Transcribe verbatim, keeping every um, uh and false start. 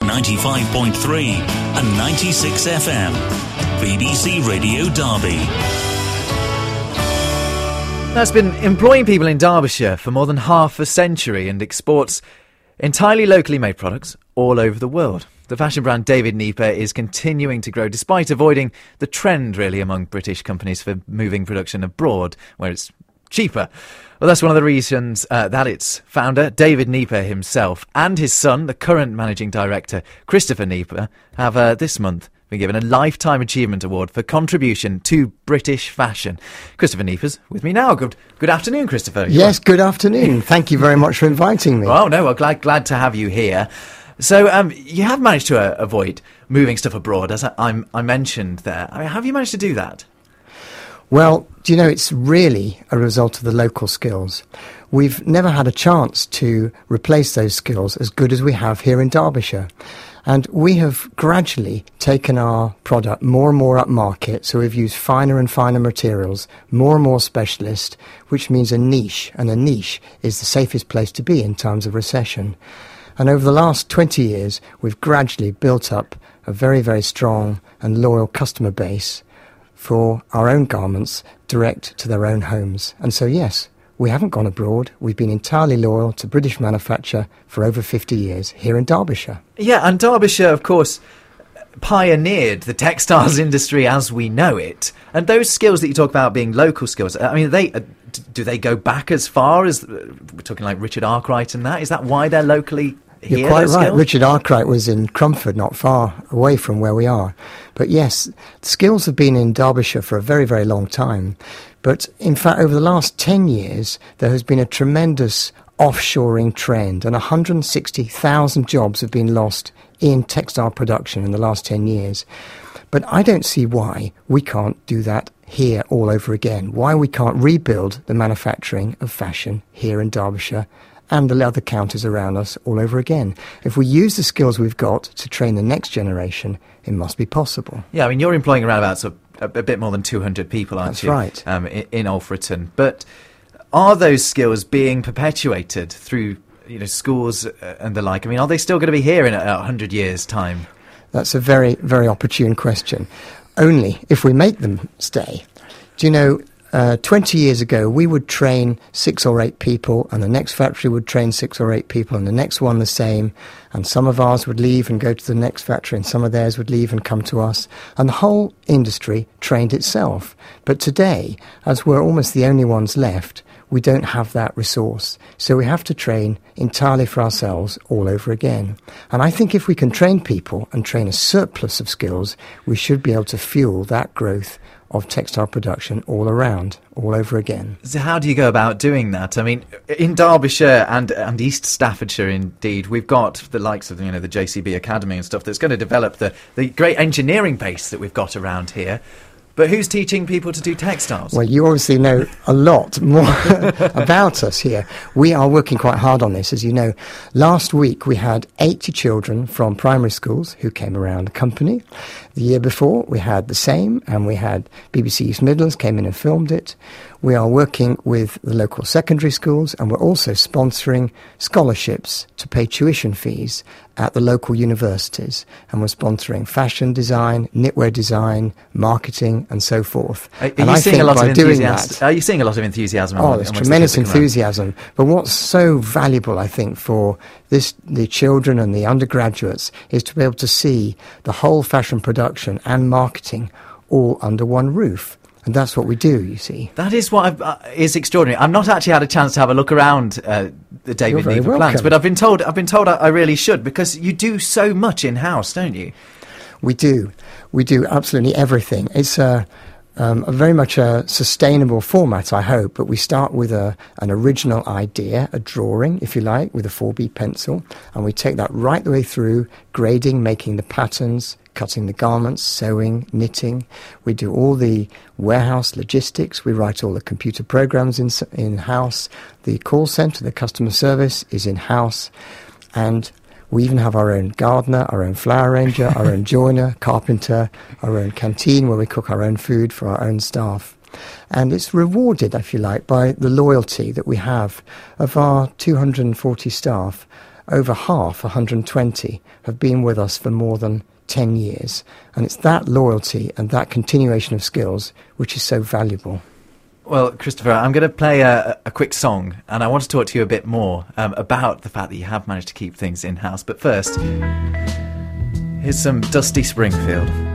ninety-five point three and ninety-six F M. B B C Radio Derby. That's been employing people in Derbyshire for more than half a century and exports entirely locally made products all over the world. The fashion brand David Nieper is continuing to grow despite avoiding the trend really among British companies for moving production abroad where it's cheaper. Well, that's one of the reasons uh, that its founder, David Nieper himself, and his son, the current managing director, Christopher Nieper, have uh, this month been given a Lifetime Achievement Award for contribution to British fashion. Christopher Nieper's with me now. Good good afternoon, Christopher. Yes, good afternoon. Thank you very much for inviting me. Well, no, well, glad, glad to have you here. So um, you have managed to uh, avoid moving stuff abroad, as I, I, I mentioned there. I mean, how have you managed to do that? Well, do you know, it's really a result of the local skills. We've never had a chance to replace those skills as good as we have here in Derbyshire. And we have gradually taken our product more and more up market, so we've used finer and finer materials, more and more specialist, which means a niche, and a niche is the safest place to be in times of recession. And over the last twenty years, we've gradually built up a very, very strong and loyal customer base for our own garments direct to their own homes. And so, yes, we haven't gone abroad. We've been entirely loyal to British manufacture for over fifty years here in Derbyshire. Yeah, and Derbyshire, of course, pioneered the textiles industry as we know it. And those skills that you talk about being local skills, I mean, they uh, do they go back as far as, uh, we're talking like Richard Arkwright and that? Is that why they're locally here? You're quite right. Skills? Richard Arkwright was in Crumford, not far away from where we are. But yes, skills have been in Derbyshire for a very, very long time. But in fact, over the last ten years, there has been a tremendous offshoring trend, and one hundred sixty thousand jobs have been lost in textile production in the last ten years. But I don't see why we can't do that here all over again, why we can't rebuild the manufacturing of fashion here in Derbyshire and the other counties around us all over again. If we use the skills we've got to train the next generation, it must be possible. Yeah, I mean, you're employing around about sort of a, a bit more than two hundred people, aren't That's you? That's right. Um, in, in Alfreton. But are those skills being perpetuated through, you know, schools and the like? I mean, are they still going to be here in a, a hundred years' time? That's a very, very opportune question. Only if we make them stay. Do you know, uh, twenty years ago, we would train six or eight people, and the next factory would train six or eight people, and the next one the same, and some of ours would leave and go to the next factory, and some of theirs would leave and come to us, and the whole industry trained itself. But today, as we're almost the only ones left, we don't have that resource. So we have to train entirely for ourselves all over again. And I think if we can train people and train a surplus of skills, we should be able to fuel that growth of textile production all around, all over again. So how do you go about doing that? I mean, in Derbyshire and and East Staffordshire, indeed, we've got the likes of, you know, the J C B Academy and stuff that's going to develop the, the great engineering base that we've got around here. But who's teaching people to do textiles? Well, you obviously know a lot more about us here. We are working quite hard on this, as you know. Last week we had eighty children from primary schools who came around the company. The year before we had the same, and we had B B C East Midlands came in and filmed it. We are working with the local secondary schools, and we're also sponsoring scholarships to pay tuition fees at the local universities. And we're sponsoring fashion design, knitwear design, marketing, and so forth. Are, are and you I seeing think a lot by of doing enthusiasm? that, Are you seeing a lot of enthusiasm? Oh, there's tremendous enthusiasm. But what's so valuable, I think, for this the children and the undergraduates is to be able to see the whole fashion production and marketing all under one roof. And that's what we do, you see. That is what I've, uh, is extraordinary. I've not actually had a chance to have a look around uh, the David Nieper plants, but I've been told I've been told I, I really should, because you do so much in-house, don't you? We do. We do absolutely everything. It's a, um, a very much a sustainable format, I hope, but we start with a, an original idea, a drawing, if you like, with a four B pencil, and we take that right the way through, grading, making the patterns, cutting the garments, sewing, knitting. We do all the warehouse logistics. We write all the computer programs in, in-house. The call centre, the customer service is in-house. And we even have our own gardener, our own flower arranger, our own joiner, carpenter, our own canteen where we cook our own food for our own staff. And it's rewarded, if you like, by the loyalty that we have of our two hundred forty staff over half, one hundred twenty, have been with us for more than ten years. And it's that loyalty and that continuation of skills which is so valuable. Well, Christopher, I'm going to play a, a quick song, and I want to talk to you a bit more um, about the fact that you have managed to keep things in-house. But first, here's some Dusty Springfield.